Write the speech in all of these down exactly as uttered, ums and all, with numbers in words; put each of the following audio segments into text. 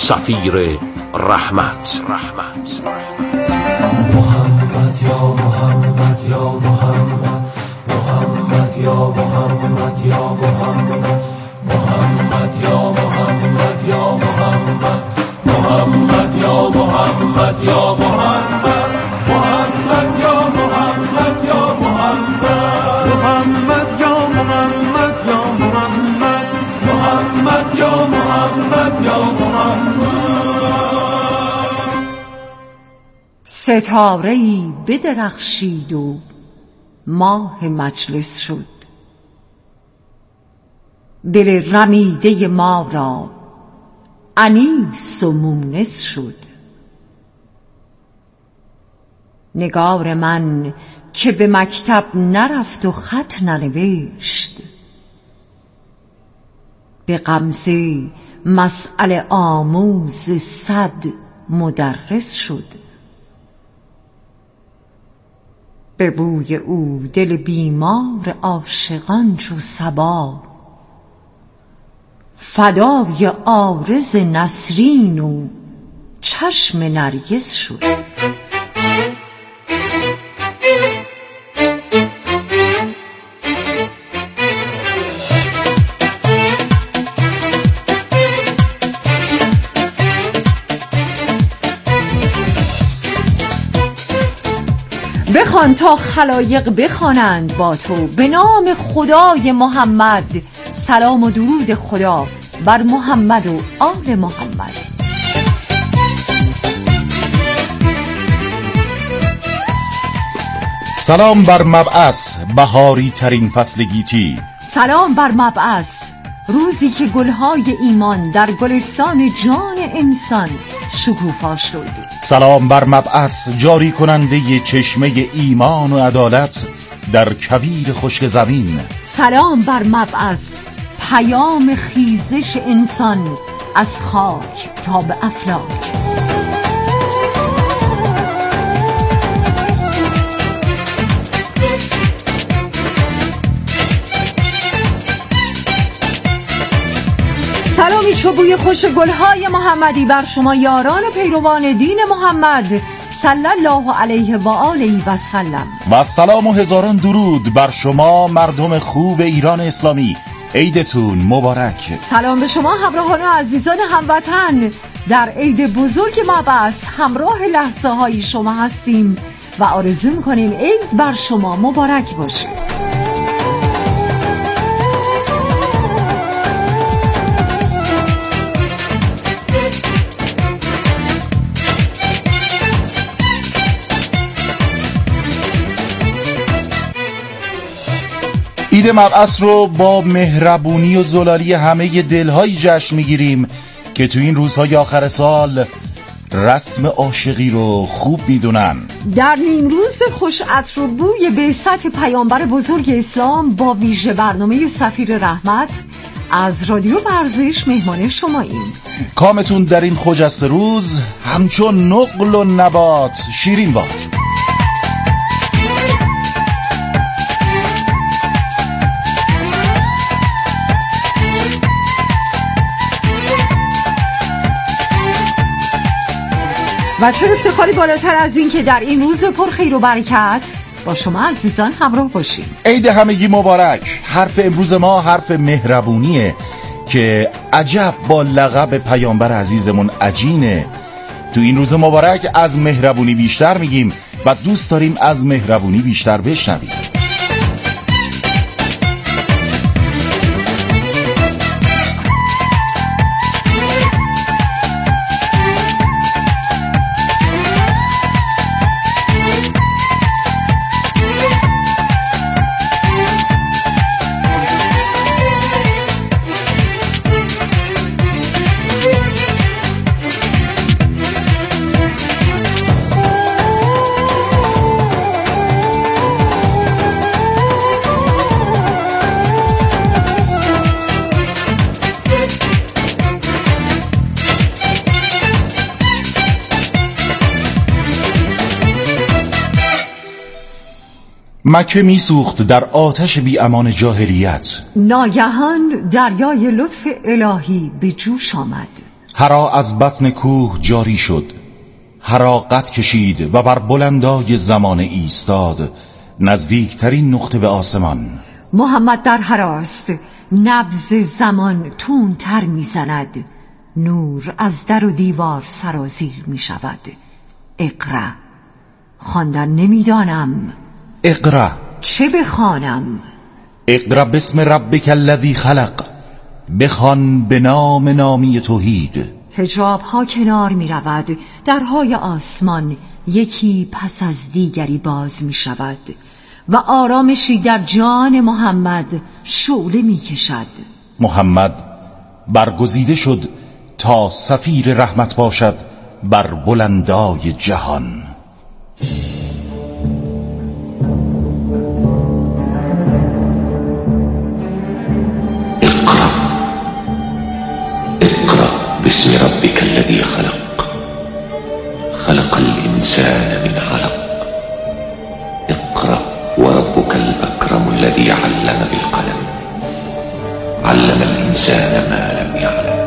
سفیر رحمت. رحمت محمد یا محمد یا محمد، محمد یا محمد یا محمد، محمد یا محمد یا محمد، محمد یا محمد یا محمد، محمد یا محمد یا محمد، محمد یا محمد یا محمد، محمد یا محمد یا محمد. ستاره‌ای بدرخشید و ماه مجلس شد، دل رمیده ما را انیس و مونس شد. نگار من که به مکتب نرفت و خط ننوشت، به غمزه مسئله آموز صد مدرس شد. به بوی او دل بیمار عاشقان چو صبا، فدای عارض نسرین و چشم نرگس شد. بخوان تا خلایق بخوانند با تو، به نام خدای محمد. سلام و درود خدا بر محمد و آل محمد. سلام بر مبعث، بهاری ترین فصل گیتی. سلام بر مبعث، روزی که گلهای ایمان در گلستان جان انسان شکوفا شد. سلام بر مبعث، جاری کننده چشمه ایمان و عدالت در کویر خشک زمین. سلام بر مبعث، پیام خیزش انسان از خاک تا به افلاک. سلامی چوبوی خوش گلهای محمدی بر شما یاران و پیروان دین محمد صلی الله علیه و آله و سلم. و سلام و هزاران درود بر شما مردم خوب ایران اسلامی. عیدتون مبارک. سلام به شما همراهان و عزیزان هموطن، در عید بزرگ مبعث همراه لحظه های شما هستیم و آرزو میکنیم عید بر شما مبارک باشه. عید مبعث رو با مهربونی و زلالی همه دلهایی جشن میگیریم که تو این روزهای آخر سال رسم عاشقی رو خوب میدونن. در نیم روز خوش عطر و بوی بعثت پیامبر بزرگ اسلام با ویژه برنامه سفیر رحمت از رادیو ورزش مهمان شماییم. کامتون در این خجسته روز همچون نقل و نبات شیرین باد. و چه افتخاری بالاتر از این که در این روز پر خیر و برکت با شما عزیزان همراه باشیم. عید همگی مبارک. حرف امروز ما حرف مهربونیه که عجب با لقب پیامبر عزیزمون عجینه. تو این روز مبارک از مهربونی بیشتر میگیم و دوست داریم از مهربونی بیشتر بشنویم. مکه میسوخت در آتش بی امان جاهلیت. ناگهان دریای لطف الهی به جوش آمد. هرا از بطن کوه جاری شد، هرا قد کشید و بر بلندای زمان ایستاد، نزدیکترین نقطه به آسمان. محمد در هراست، نبض زمان تون تر می زند، نور از در و دیوار سرازیر می شود. اقرا. خواندن نمیدانم. اقرا. چه بخوانم؟ اقرا بسم ربک الذی خلق، بخوان به نام نامی توحید. حجاب ها کنار می رود، درهای آسمان یکی پس از دیگری باز می شود و آرامشی در جان محمد شعله می کشد. محمد برگزیده شد تا سفیر رحمت باشد بر بلندای جهان. اقرأ اقرأ باسم ربك الذي خلق، خلق الإنسان من علق. اقرأ وربك الأكرم الذي علم بالقلم، علم الإنسان ما لم يعلم.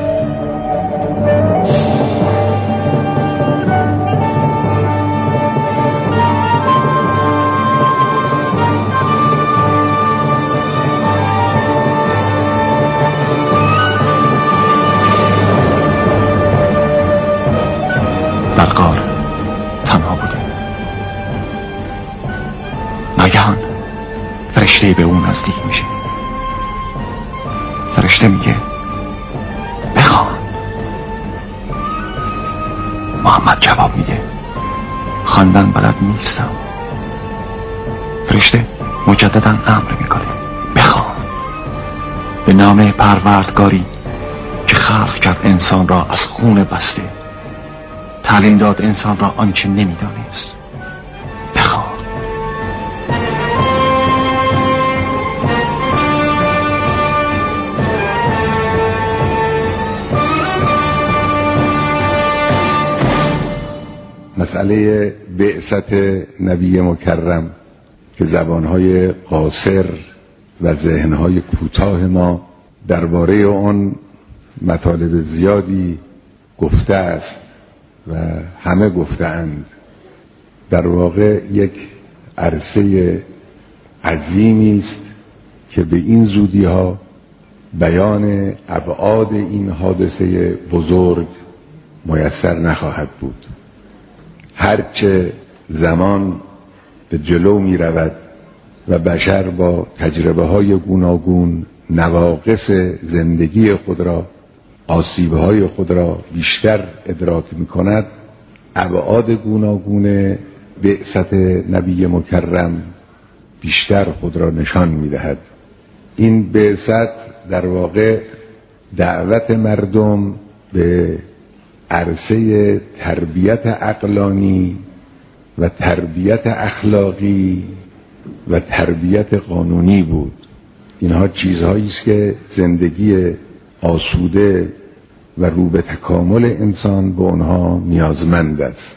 در غار تنها بوده، ناگهان فرشته به اون نزدیک میشه. فرشته میگه بخوان. محمد جواب میده خواندن بلد نیستم. فرشته مجددا امر میکنه بخوان به نام پروردگاری که خلق کرد انسان را از خون بسته، تعلیم داد انسان را آنچه نمیدانست. بخوان. مسئله بعثت نبی مکرم که زبانهای قاصر و ذهنهای کوتاه ما درباره آن مطالب زیادی گفته است و همه گفتند. در واقع یک عرصه عظیمی است که به این زودی ها بیان ابعاد این حادثه بزرگ میسر نخواهد بود. هرچه زمان به جلو می رود و بشر با تجربه های گوناگون نواقص زندگی خود را، آسیب های خود را بیشتر ادراک می کند، ابعاد گوناگون بعثت نبی مکرم بیشتر خود را نشان می دهد. این بعثت در واقع دعوت مردم به عرصه تربیت عقلانی و تربیت اخلاقی و تربیت قانونی بود. اینها چیزهایی است که زندگی آسوده و رو به تکامل انسان به آنها نیازمند است.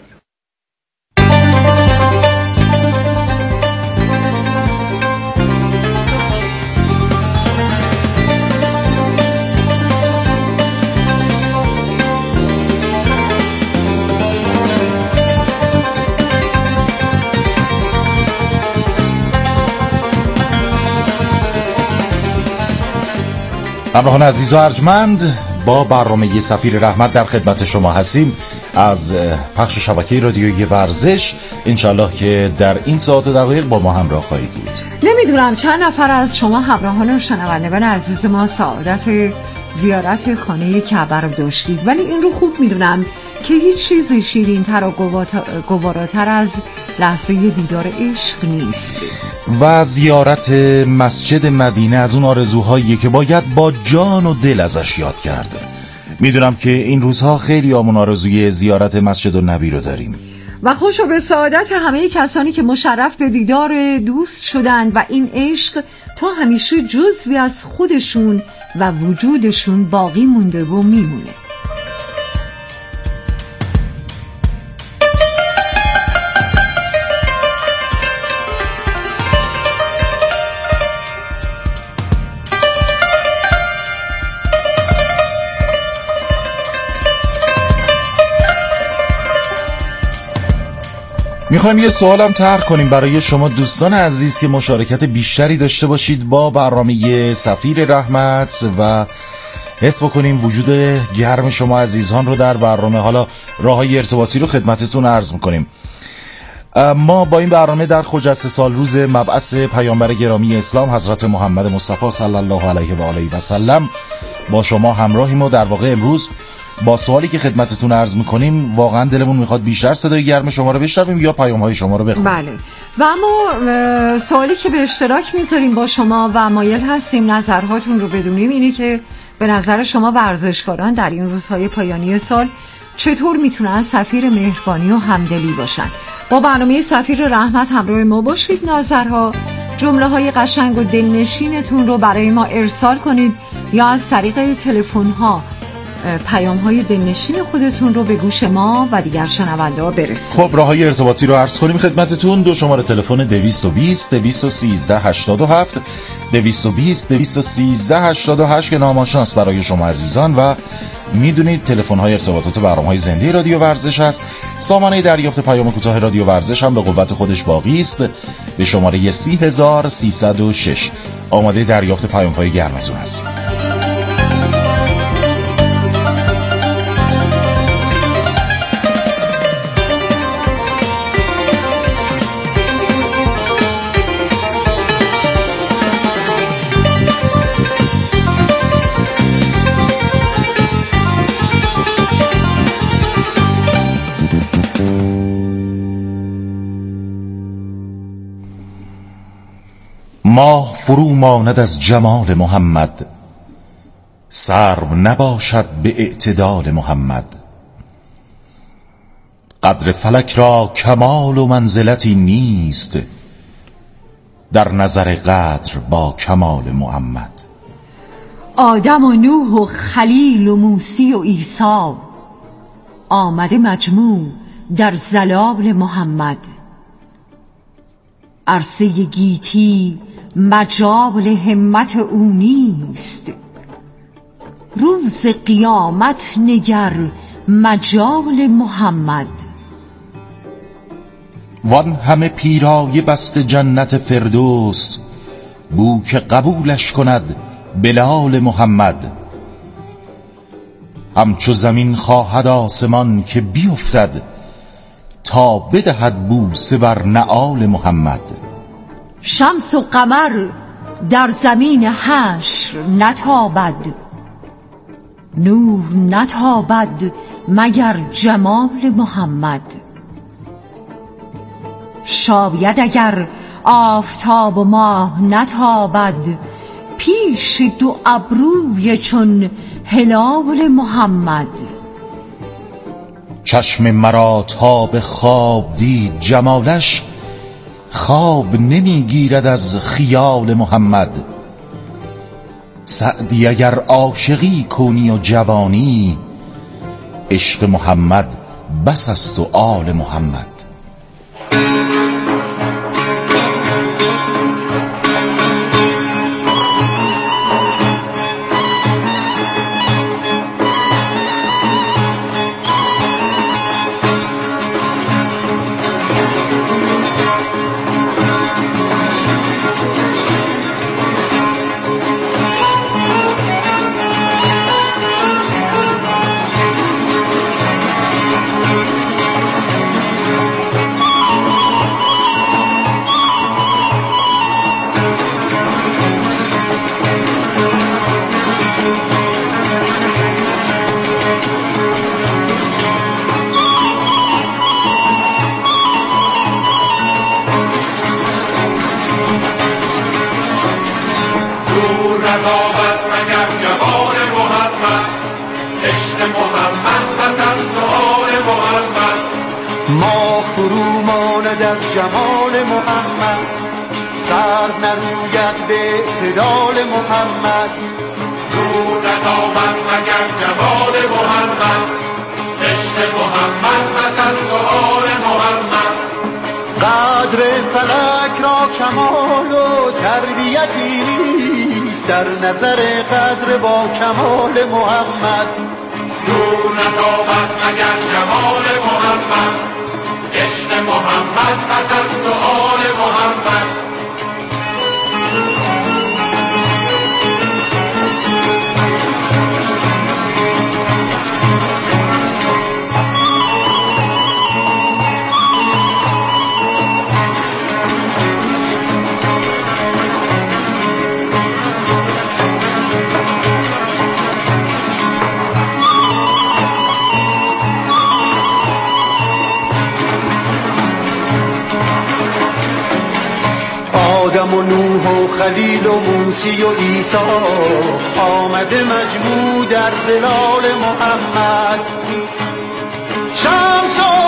همراهان عزیز و ارجمند، با برنامه سفیر رحمت در خدمت شما هستیم از پخش شبکه رادیویی ورزش. انشالله که در این ساعت و دقایق با ما همراه خواهید بود. نمیدونم چند نفر از شما همراهان و شنوندگان عزیز ما سعادت زیارت خانه کعبه رو داشتید، ولی این رو خوب میدونم که هیچ چیز شیرین تر و گواراتر از لحظه دیدار عشق نیست. و زیارت مسجد مدینه از اون آرزوهاییه که باید با جان و دل ازش یاد کرد. میدونم که این روزها خیلی آمون آرزوی زیارت مسجد النبی رو داریم و خوشو به سعادت همه کسانی که مشرف به دیدار دوست شدند و این عشق تا همیشه جزوی از خودشون و وجودشون باقی مونده و میمونه. میخوایم یه سوالم طرح کنیم برای شما دوستان عزیز که مشارکت بیشتری داشته باشید با برنامه سفیر رحمت و حس بکنیم وجود گرم شما عزیزان رو در برنامه. حالا راههای ارتباطی رو خدمتتون عرض میکنیم. ما با این برنامه در خجسته سال روز مبعث پیامبر گرامی اسلام حضرت محمد مصطفی صلی الله علیه و آله و سلم با شما همراهیم و در واقع امروز با سوالی که خدمتتون عرض میکنیم واقعا دلمون میخواد بیشتر صدای گرم شما رو بشنویم یا پیام‌های شما رو بخونیم. بله و اما سوالی که به اشتراک میذاریم با شما و مایل هستیم نظرهاتون رو بدونیم اینی که به نظر شما ورزشکاران در این روزهای پایانی سال چطور میتونن سفیر مهربانی و همدلی باشن؟ با برنامه سفیر رحمت همراه ما باشید. نظرها، جمله های قشنگ و دلنشینتون رو برای ما ارسال کنید یا از طریق تلفن ها پیام های دلنشین خودتون رو به گوش ما و دیگر شنونده ها برسونید. خب راههای ارتباطی رو عرض کنیم خدمتتون. دو شماره تلفن دویست و بیست دویست و سیزده هشتاد و هفت دویست و بیست دویست و سیزده هشتاد و هشت که نامآشناس برای شما عزیزان و میدونید تلفن های ارتباطات برنامه های زنده رادیو ورزش هست. سامانه دریافت پیام کوتاه رادیو ورزش هم به قوت خودش باقی است به شماره سی هزار سیصد و شش. آماده دریافت پیام های گرمتون هست. ماه فرو ماند از جمال محمد، سرو نباشد به اعتدال محمد. قدر فلک را کمال و منزلتی نیست، در نظر قدر با کمال محمد. آدم و نوح و خلیل و موسی و عیسی آمده مجموع در زلال محمد. عرصه گیتی مجال همت او نیست، روز قیامت نگر مجال محمد. وان همه پیرایه بست جنت فردوس، بو که قبولش کند بلال محمد. همچو زمین خواهد آسمان که بیفتد، تا بدهد بوسه بر نعال محمد. شمس و قمر در زمین حشر نتابد، نور نتابد مگر جمال محمد. شاید اگر آفتاب و ماه نتابد، پیش دو ابروی چون هلال محمد. چشم مرا تا به خواب دید جمالش، خواب نمیگیرد از خیال محمد. سعدی اگر عاشقی کنی و جوانی، عشق محمد بس است و آل محمد. ما فرو ماند از جمال محمد، سر نروید به اعتدال محمد. نور ندامد مگر جمال محمد، عشق محمد بس از دعای محمد. قدر فلک را کمال و تربیتی نیست، در نظر قدر با کمال محمد. نور ندامد مگر جمال محمد، عشق محمد پس از تو آل محمد. آدم و نوح و خلیل و موسی و عیسی آمده مجموع در ظلال محمد. شمس و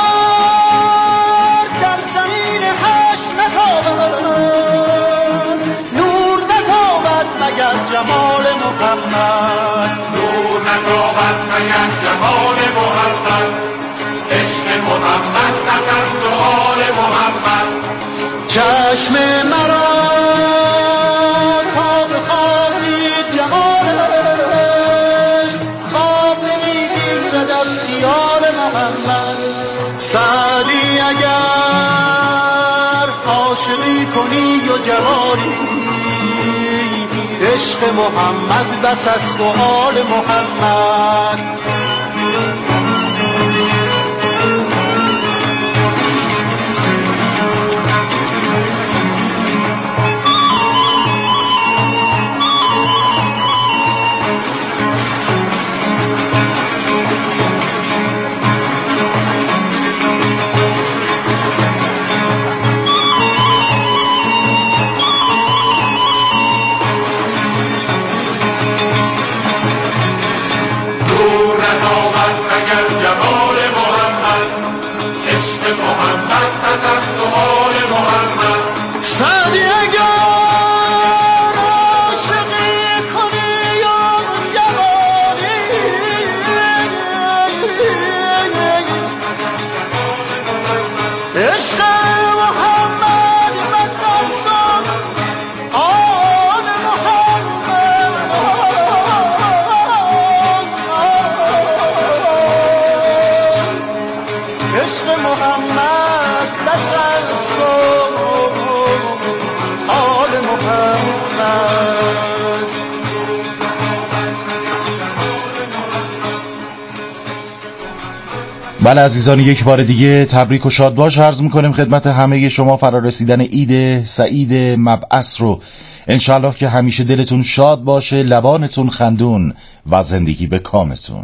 قمر در زمین حشر نتابد، نور نتابد مگر جمال محمد. نور نتابد مگر جمال محمد. عشق محمد پس از تو آل محمد. چشم مرا تا بخواهید جمالش، خواب نمیگیرد از خیال محمد. سعدی اگر عاشقی کنی و جوانی، عشق محمد بس است و آل محمد. بله عزیزان، یک بار دیگه تبریک و شاد باش عرض میکنیم خدمت همه شما. فرارسیدن عید سعید مبعث رو انشالله که همیشه دلتون شاد باشه، لبانتون خندون و زندگی به کامتون.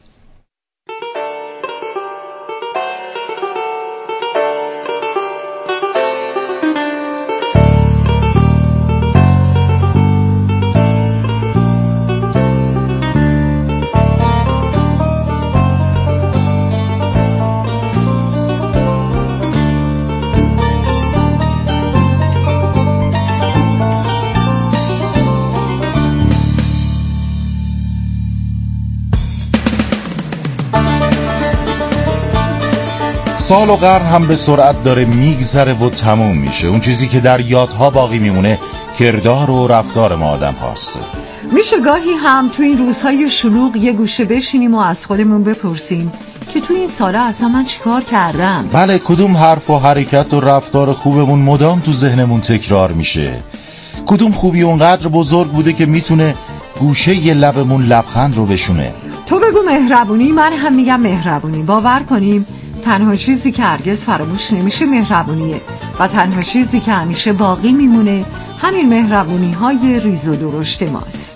سال و قرن هم به سرعت داره میگذره و تموم میشه. اون چیزی که در یادها باقی میمونه کردار و رفتار ما آدم هاست. میشه گاهی هم تو این روزهای شلوغ یه گوشه بشینیم و از خودمون بپرسیم که تو این سالا اصلا من چیکار کردم؟ بله، کدوم حرف و حرکت و رفتار خوبمون مدام تو ذهنمون تکرار میشه؟ کدوم خوبی اونقدر بزرگ بوده که میتونه گوشه یه لبمون لبخند رو بشونه؟ تو بگو مهربونی، من هم میگم مهربونی. باور کنیم تنها چیزی که هرگز فراموش نمیشه مهربونیه و تنها چیزی که همیشه باقی میمونه همین مهربونی های ریز و درشت ماست.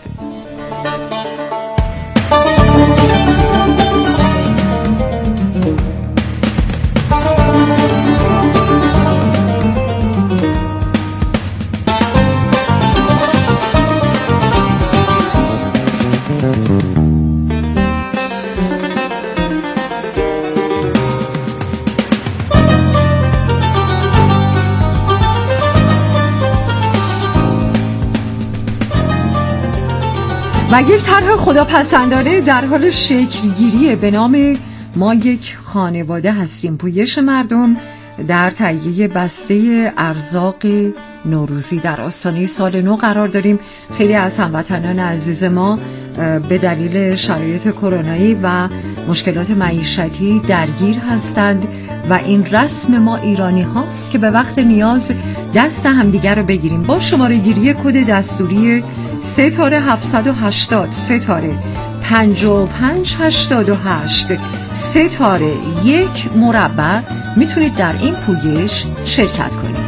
و یک طرح خداپسندانه در حال شکلگیری به نام ما یک خانواده هستیم. پویش مردم در تهیه بسته ارزاق نوروزی در آستانه سال نو قرار داریم. خیلی از هموطنان عزیز ما به دلیل شرایط کرونایی و مشکلات معیشتی درگیر هستند و این رسم ما ایرانی هاست که به وقت نیاز دست همدیگر رو بگیریم. با شماره گیری کد دستوری ستاره هفتصد و هشتاد ستاره پنجاه و پنج هشتاد و هشت ستاره یک مربع میتونید در این پویش شرکت کنید.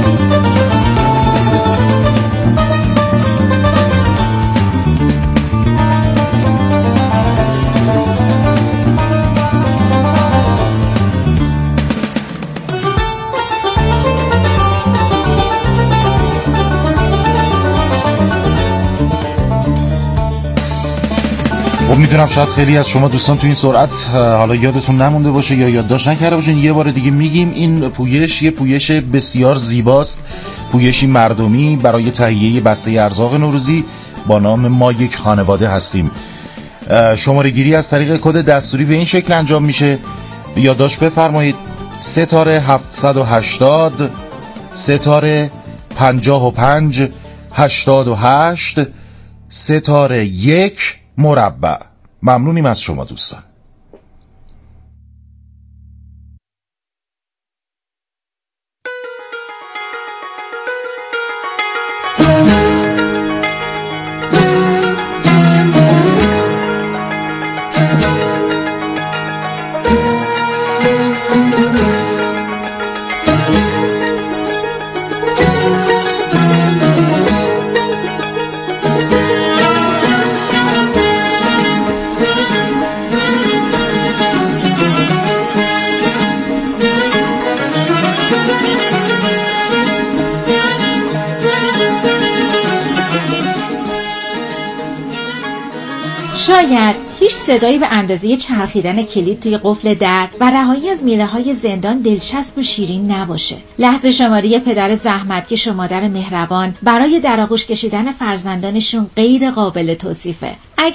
خب میدونم شاید خیلی از شما دوستان تو این سرعت حالا یادتون نمونده باشه یا یادداشت نکرده باشین، یه بار دیگه میگیم این پویش یه پویش بسیار زیباست، پویشی مردمی برای تهیه بسته ارزاق نوروزی با نام ما یک خانواده هستیم. شماره گیری از طریق کد دستوری به این شکل انجام میشه، یادداشت بفرمایید: ستاره هفتصد و هشتاد ستاره پنجاه و پنج هشتاد و هشت ستاره یک مربع. ممنونیم از شما دوستان. شاید هیچ صدایی به اندازه چرخیدن کلید توی قفل در و رهایی از میله‌های زندان دلچسب و شیرین نباشه. لحظه شماری پدر زحمتکش و مادر مهربان برای در آغوش کشیدن فرزندانشون غیر قابل توصیفه.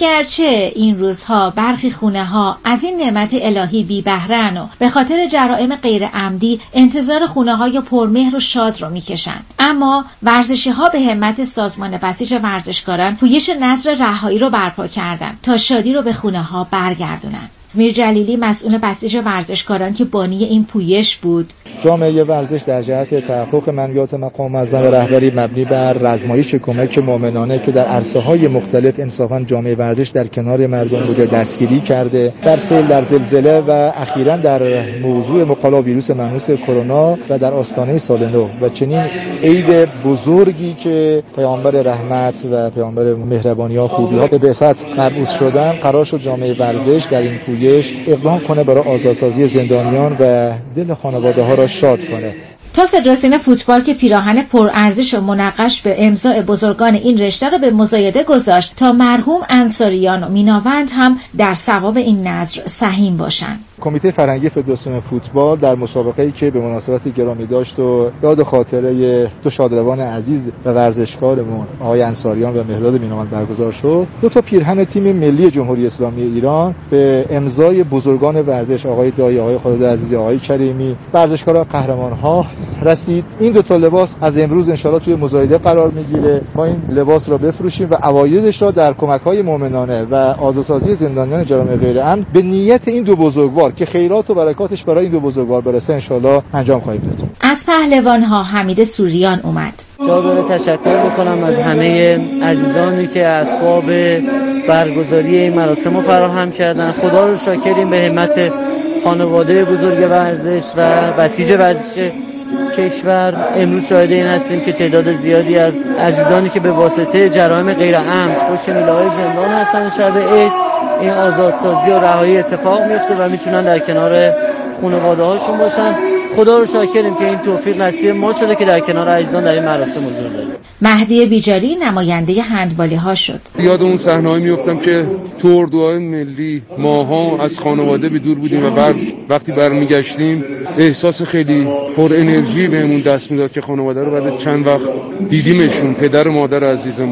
اگرچه این روزها برخی خونه‌ها از این نعمت الهی بی بهره‌اند و به خاطر جرائم غیر عمدی انتظار خونه‌های پرمهر و شاد رو میکشن، اما ورزشی‌ها به همت سازمان بسیج ورزشکاران پویش نذر رهایی رو برپا کردن تا شادی رو به خونه‌ها برگردونن. میر جلیلی مسئول بسیج ورزشکاران که بانی این پویش بود: جامعه ورزش در جهت تحقق منویات مقام معظم رهبری مبنی بر رزمایش کمک مؤمنانه که در عرصه‌های مختلف انصافاً جامعه ورزش در کنار مردم بوده دستگیری کرده، در سیل، در زلزله و اخیراً در موضوع مبتلا ویروس منحوس کرونا و در آستانه سال نو و چنین عید بزرگی که پیامبر رحمت و پیامبر مهربانی‌ها خوبی‌ها به بعثت مبعوث شدن، قرار شد جامعه ورزش در این پویش اقدام کنه برای آزادسازی زندانیان و دل خانواده‌ها را شاد کنه. تا فدراسیون فوتبال که پیراهن پرارزش و منقش به امضاء بزرگان این رشته را به مزایده گذاشت تا مرحوم انصاریان و میناوند هم در ثواب این نذر سهیم باشند. کمیته فرهنگی فدراسیون فوتبال در مسابقه‌ای که به مناسبت گرامی داشت و یاد خاطره دو شادروان عزیز و ورزشکارمون آقای انصاریان و مهرداد میناوند برگزار شد، دو تا پیرهن تیم ملی جمهوری اسلامی ایران به امضای بزرگان ورزش آقای دایی، آقای خداداد عزیزی، آقای کریمی، ورزشکاران قهرمان‌ها رسید. این دو تا لباس از امروز ان شاءالله توی مزایده قرار میگیره. ما این لباس را بفروشیم و عوایدش را در کمک‌های مؤمنانه و آزادسازی زندانیان جرایم غیر امن به نیت این دو بزرگوار که خیرات و برکاتش برای این دو بزرگوار برسه ان شاءالله انجام خواهیم داد. از پهلوان‌ها حمید سوریان اومد. جا تشکر بکنم از همه عزیزانی که اسباب برگزاری این مراسم رو فراهم کردن. خدا رو شاکریم به همت خانواده بزرگ ورزش و بسیج ورزش کشور. امروز شاهد این هستیم که تعداد زیادی از عزیزانی که به واسطه جرایم غیر عمد پشت میله‌های زندان هستن، شب عید این آزادسازی و رهایی اتفاق میفته و میتونن در کنار خانواده هاشون باشن. خدا رو شاکریم که این توفیق نصیب ما شده که در کنار عزیزان در این مراسم حضور داریم. مهدی بیجاری نماینده هندبالی ها شد. یاد اون صحنه‌ای میافتم که تو اردوهای ملی ماها از خانواده به دور بودیم و بعد وقتی برمیگشتیم احساس خیلی پر انرژی بهمون دست میداد که خانواده رو بعد چند وقت دیدیمشون، پدر و مادر عزیزمون رو.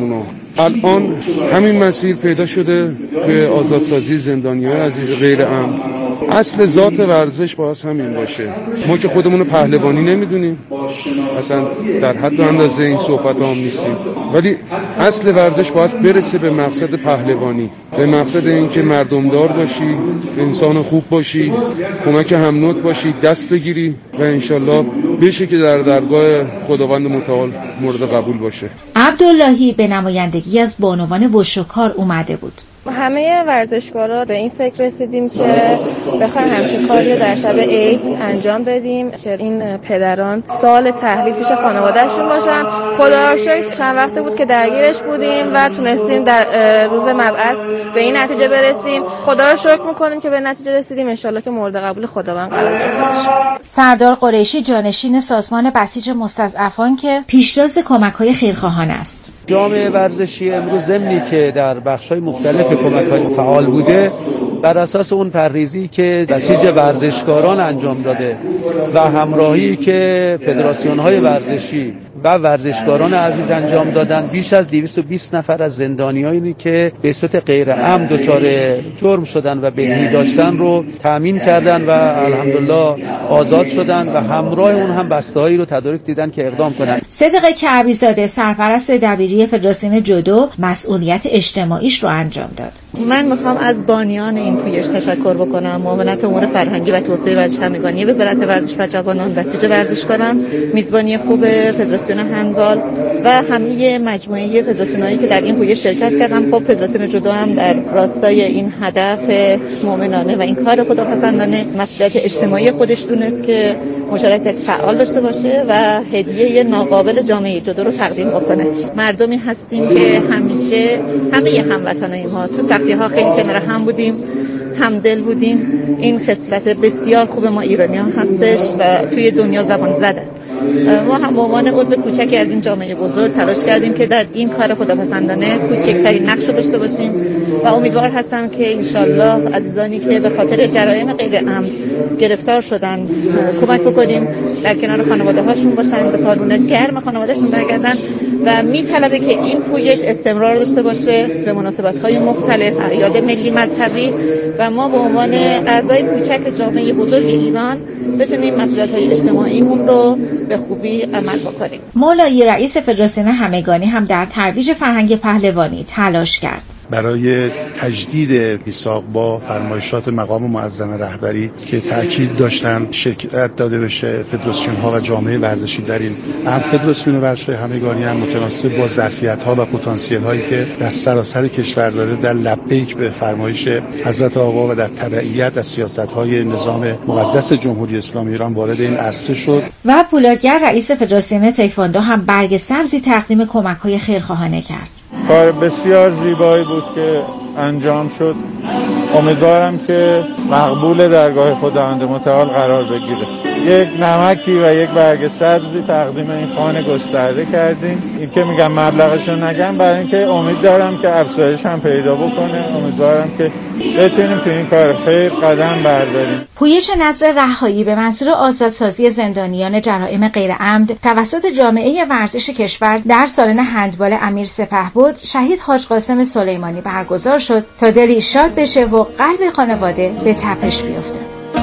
الان همین مسیر پیدا شده که آزادسازی زندانیان عزیز غیر امن. اصل ذات ورزش باید همین باشه. ما که خودمون رو پهلوانی نمیدونیم، اصلا در حد و اندازه این صحبت هم نیستیم، ولی اصل ورزش باید برسه به مقصد پهلوانی، به مقصد این که مردمدار باشی، انسان خوب باشی، کمک هم نوع باشی، دست بگیری و انشالله بشه که در درگاه خداوند متعال مورد قبول باشه. عبداللهی به نمایندگی از بانوان وشوکار اومده بود. همه ورزشکارا به این فکر رسیدیم که بخوایم همچین کاری رو در شب عید انجام بدیم که این پدران سال تحویل پیش خانواده‌شون باشن. خدا رو شکر چند وقته بود که درگیرش بودیم و تونستیم در روز مبعث به این نتیجه برسیم. خدا رو شکر میکنیم که به نتیجه رسیدیم، انشالله که مورد قبول خداوند قرار بگیره. سردار قریشی جانشین سازمان بسیج مستضعفان که پیشتاز کمک‌های خیرخواهانه است. جامعه ورزشی امروز ضمنی که در بخش‌های مختلف کمک‌های فعال بوده، بر اساس اون پرریزی که بسیج ورزشکاران انجام داده و همراهی که فدراسیون‌های ورزشی و ورزشکاران عزیز انجام دادن، بیش از دویست و بیست نفر از زندانیانی که به صورت غیر عمد دچار جرم شدن و بدهی داشتن رو تأمین کردن و الحمدلله آزاد شدن و همراه اون هم بسته‌هایی رو تدارک دیدن که اقدام کنند. صدق کعبی زاده سرپرست دبیری فدراسیون جودو مسئولیت اجتماعیش رو انجام داد. من میخوام از بانیان این پویش تشکر بکنم. معاونت امور فرهنگی و توسعه ورزش همگانی وزارت ورزش و جوانان بسیج ورزشکاران، میزبانی خوب فدراسیون هندبال و همه مجموعه فدراسیونایی که در این پویش شرکت کردن. خب فدراسیون جودو هم در راستای این هدف مؤمنانه و این کار خداپسندانه مسئولیت اجتماعی خودش دونست که مشارکت فعال داشته باشه و هدیه ناقابل جامعه جودو رو تقدیم بکنه. مردمی هستیم که همیشه همه هموطنای ما تو سختی ها خیلی کنار هم بودیم، همدل بودیم. این خصلت بسیار خوب ما ایرانی‌ها هستش و توی دنیا زبان زده. ما هم به عنوان عضو کوچکی از این جامعه بزرگ تلاش کردیم که در این کار خداپسندانه کوچکترین نقش رو داشته باشیم و امیدوار هستم که انشالله عزیزانی که به خاطر جرایم غیر عمد گرفتار شدن کمک بکنیم، در کنار خانواده هاشون باشن، به کارونه گرم خانوادهشون برگردن و میطلبه که این پویش استمرار داشته باشه به مناسبت‌های مختلف، اعیاد ملی مذهبی و ما به عنوان اعضای کوچک جامعه بزرگ ایران بتونیم مسئولیت‌های اجتماعیمون رو به خوبی عمل بکنیم. مولایی رئیس فدراسیون همگانی هم در ترویج فرهنگ پهلوانی تلاش کرد. برای تجدید میثاق با فرمایشات مقام معظم رهبری که تاکید داشتن شرکت داده بشه فدراسیون ها و جامعه ورزشی در این هم فدراسیون ورزش همگانی هم متناسب با ظرفیت ها و پتانسیل هایی که در سراسر کشور داره در لبیک به فرمایش حضرت آقا و در تبعیت از سیاست های نظام مقدس جمهوری اسلامی ایران وارد این عرصه شد. و پولادگر رئیس فدراسیون تکواندو هم برگ سبزی تقدیم کمک های خیرخواهانه کرد. کار بسیار زیبایی بود که انجام شد. امیدوارم که مقبول درگاه خداوند متعال قرار بگیره. یک نمکی و یک برگ سبزی تقدیم این خانه گسترده کردیم. این که میگم مبلغشو نگم برای اینکه امید دارم که افزایش هم پیدا بکنه. امیدوارم که بتونیم تو این کار خیر قدم برداریم. پویش نذر رهایی به منظور آزادسازی زندانیان جرایم غیر عمد توسط جامعه ورزش کشور در سالن هندبال امیر سپهبد شهید حاج قاسم سلیمانی برگزار شد تا دلی شاد بشه و قلب خانواده به تپش بیفته.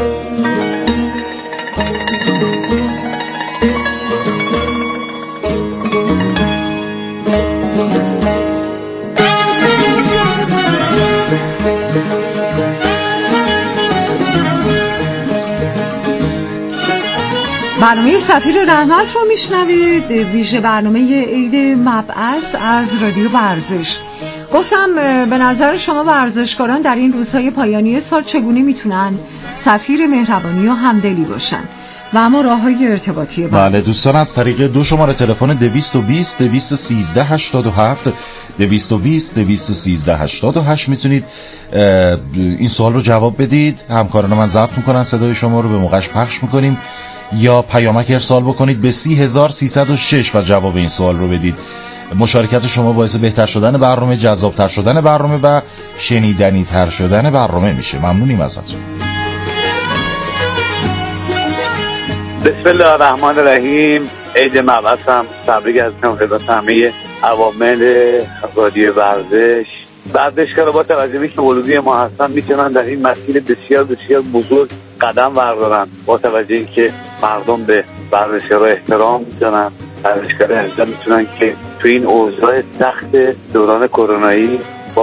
برنامه سفیر رحمت رو میشنوید، ویژه برنامه عید مبعث از رادیو ورزش. گفتم به نظر شما ورزشکاران در این روزهای پایانی سال چگونه میتونن سفیر مهربانی و همدلی باشن و اما راههای ارتباطی بله, بله دوستان از طریق دو شماره تلفن دویست و بیست دویست و سیزده هشتاد و هفت دویست و بیست دویست و سیزده هشتاد و هشت میتونید این سوال رو جواب بدید. همکاران من ضبط میکنن صدای شما رو، به موقعش پخش میکنیم، یا پیامک ارسال بکنید به سی هزار سیصد و شش و جواب این سوال رو بدید. مشارکت شما باعث بهتر شدن برنامه، جذابتر شدن برنامه و شنیدنی تر شدن برنامه میشه. ممنونیم ازتون. بسم الله الرحمن الرحیم. عید مبعث هم تبریک هستم خدمت همه عوامل رادیو ورزش. ورزشکارا با توجه به که ورودی ما هستن میتونن در این مسیر بسیار بسیار بزرگ قدم بردارن، با توجه که مردم به ورزشکارا احترام میکنن. ورزشکارا میتونن که تو این اوضاع سخت دوران کرونایی